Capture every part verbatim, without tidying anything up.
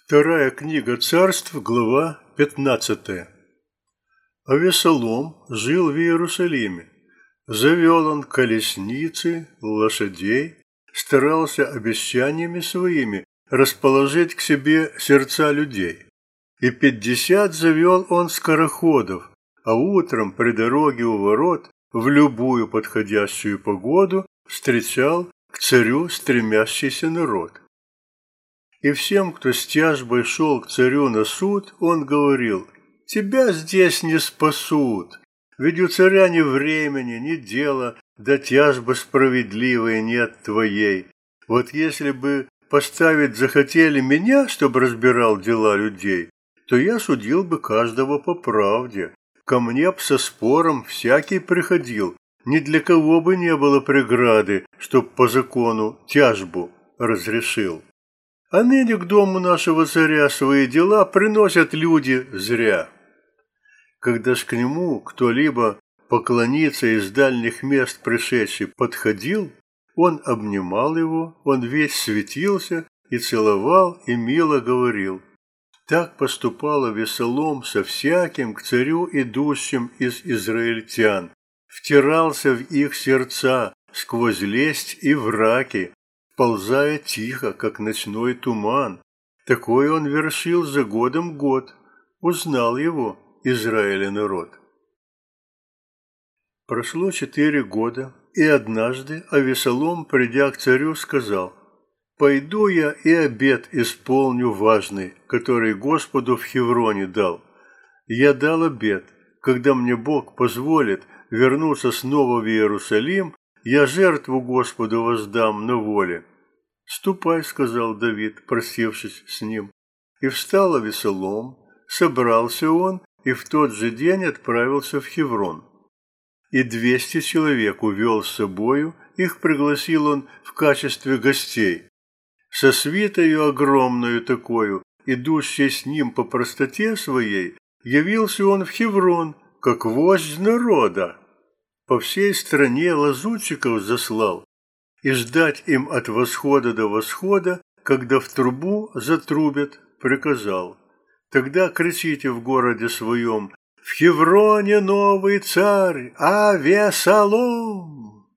Вторая книга Царств, глава пятнадцатая. Авесолом жил в Иерусалиме. Завел он колесницы, лошадей, старался обещаниями своими расположить к себе сердца людей. И пятьдесят завел он скороходов, а утром при дороге у ворот в любую подходящую погоду встречал к царю стремящийся народ. И всем, кто с тяжбой шел к царю на суд, он говорил: «Тебя здесь не спасут, ведь у царя ни времени, ни дела, да тяжбы справедливой нет твоей. Вот если бы поставить захотели меня, чтобы разбирал дела людей, то я судил бы каждого по правде. Ко мне б со спором всякий приходил, ни для кого бы не было преграды, чтоб по закону тяжбу разрешил. А ныне к дому нашего царя свои дела приносят люди зря». Когда ж к нему кто-либо поклониться из дальних мест пришедший подходил, он обнимал его, он весь светился и целовал, и мило говорил. Так поступал Авесолом со всяким к царю идущим из израильтян, втирался в их сердца сквозь лесть и враки, ползая тихо, как ночной туман. Такое он вершил за годом год, узнал его Израиля народ. Прошло четыре года, и однажды Авесолом, придя к царю, сказал: «Пойду я и обет исполню важный, который Господу в Хевроне дал. Я дал обет, когда мне Бог позволит вернуться снова в Иерусалим, я жертву Господу воздам на воле». «Ступай», — сказал Давид, простившись с ним. И встал Авесолом, собрался он, и в тот же день отправился в Хеврон. И двести человек увел с собою, их пригласил он в качестве гостей. Со свитою огромною такою, идущей с ним по простоте своей, явился он в Хеврон, как вождь народа. По всей стране лазутчиков заслал, и ждать им от восхода до восхода, когда в трубу затрубят, приказал. Тогда кричите в городе своем: «В Хевроне новый царь, Авесолом!»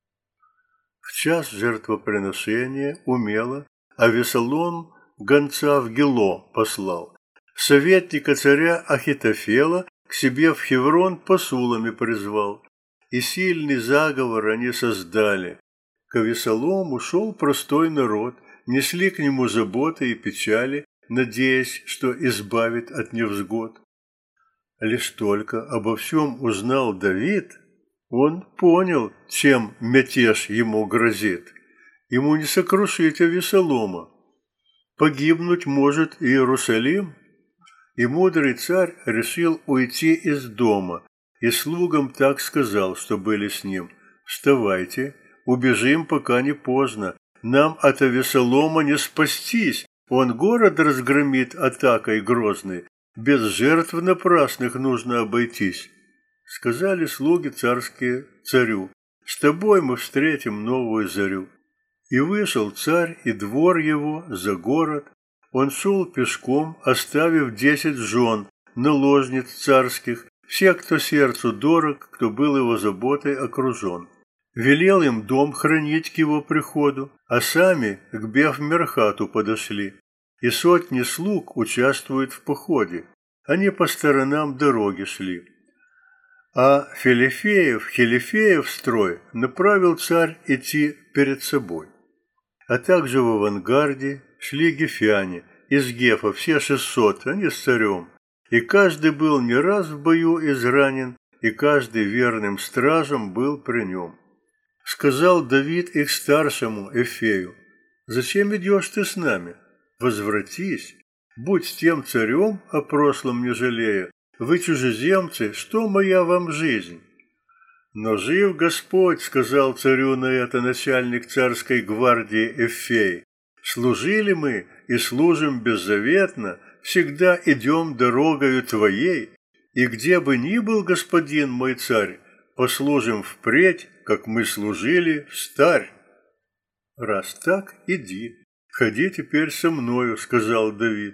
В час жертвоприношения умело Авесолом гонца в Гило послал. Советника царя Ахитофела к себе в Хеврон посулами призвал. И сильный заговор они создали. К Авесолому шел простой народ, несли к нему заботы и печали, надеясь, что избавит от невзгод. Лишь только обо всем узнал Давид, он понял, чем мятеж ему грозит. Ему не сокрушить Авесолома. Погибнуть может Иерусалим. И мудрый царь решил уйти из дома, и слугам так сказал, что были с ним: «Вставайте, убежим, пока не поздно. Нам от Авесолома не спастись. Он город разгромит атакой грозной. Без жертв напрасных нужно обойтись». Сказали слуги царские царю: «С тобой мы встретим новую зарю». И вышел царь и двор его за город. Он шел пешком, оставив десять жен, наложниц царских, все, кто сердцу дорог, кто был его заботой окружен. Велел им дом хранить к его приходу, а сами к Бев-Мерхату подошли. И сотни слуг участвуют в походе. Они по сторонам дороги шли. А Филифеев, Хилифеев строй направил царь идти перед собой. А также в авангарде шли гефяне, из Гефа все шестьсот, они с царем. И каждый был не раз в бою изранен, и каждый верным стражем был при нем. Сказал Давид их старшему Эфею: «Зачем идешь ты с нами? Возвратись, будь с тем царем, о прошлом не жалея. Вы чужеземцы, что моя вам жизнь?» «Но жив Господь», — сказал царю на это начальник царской гвардии Эфей. «Служили мы и служим беззаветно, всегда идем дорогою твоей, и где бы ни был господин мой царь, послужим впредь, как мы служили встарь». «Раз так, иди, ходи теперь со мною», — сказал Давид.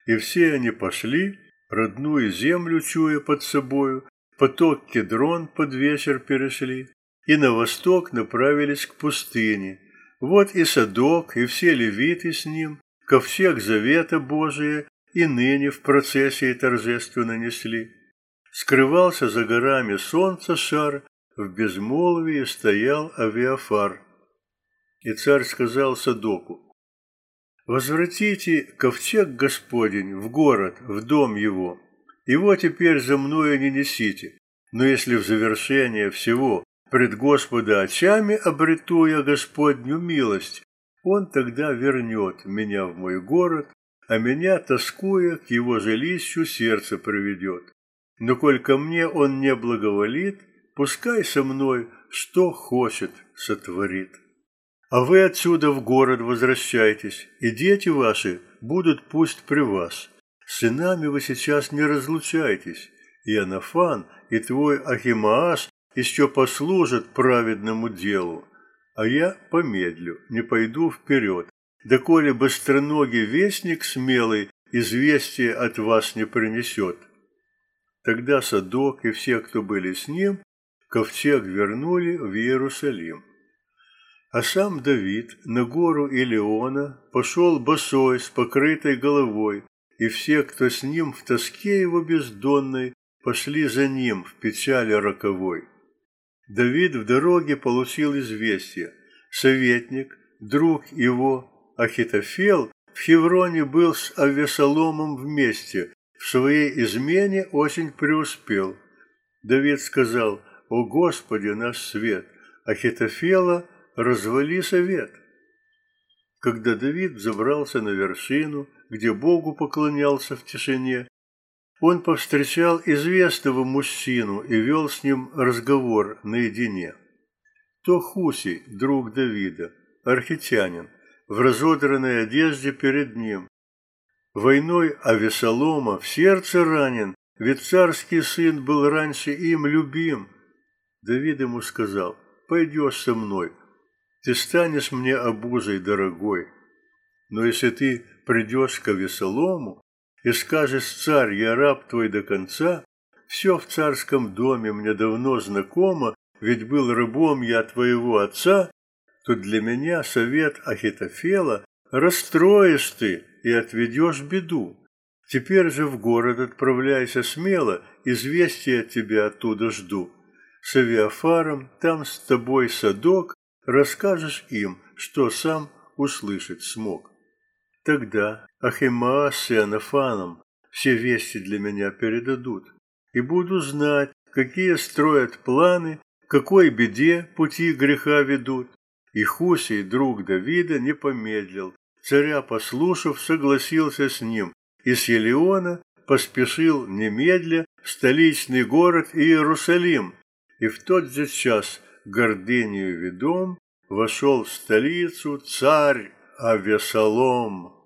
И все они пошли, родную землю чуя под собою, поток Кедрон под вечер перешли, и на восток направились к пустыне. Вот и Садок, и все левиты с ним, ковчег завета Божия, и ныне в процессии торжественно несли. Скрывался за горами солнца шар, в безмолвии стоял Авиафар. И царь сказал Садоку: «Возвратите ковчег Господень в город, в дом его. Его теперь за мною не несите, но если в завершение всего пред Господа очами обрету я Господню милость, Он тогда вернет меня в мой город, а меня, тоскуя, к его жилищу сердце приведет. Но коль ко мне Он не благоволит, пускай со мной что хочет сотворит. А вы отсюда в город возвращайтесь, и дети ваши будут пусть при вас. С сынами вы сейчас не разлучайтесь, и Анафан, и твой Ахимаас еще послужат праведному делу, а я помедлю, не пойду вперед, доколе быстроногий вестник смелый известие от вас не принесет». Тогда Садок и все, кто были с ним, ковчег вернули в Иерусалим. А сам Давид на гору Илиона пошел босой с покрытой головой, и все, кто с ним в тоске его бездонной, пошли за ним в печали роковой. Давид в дороге получил известие. Советник, друг его, Ахитофел, в Хевроне был с Авесоломом вместе, в своей измене очень преуспел. Давид сказал: «О Господи, наш свет, Ахитофела развали совет». Когда Давид взобрался на вершину, где Богу поклонялся в тишине, он повстречал известного мужчину и вел с ним разговор наедине. То Хусий, друг Давида, архитянин, в разодранной одежде перед ним. Войной Авесолома в сердце ранен, ведь царский сын был раньше им любим. Давид ему сказал: «Пойдешь со мной, ты станешь мне обузой дорогой. Но если ты придешь к Авесолому и скажешь: царь, я раб твой до конца, все в царском доме мне давно знакомо, ведь был рабом я твоего отца, то для меня совет Ахитофела расстроишь ты и отведешь беду. Теперь же в город отправляйся смело, известия от тебя оттуда жду. С Авиафаром, там с тобой Садок, расскажешь им, что сам услышать смог. Тогда Ахимаас с Анафаном все вести для меня передадут, и буду знать, какие строят планы, к какой беде пути греха ведут». И Хусий, друг Давида, не помедлил, царя послушав, согласился с ним, и с Елеона поспешил немедля в столичный город Иерусалим, и в тот же час, гордынею ведом, вошел в столицу царь Авесолом.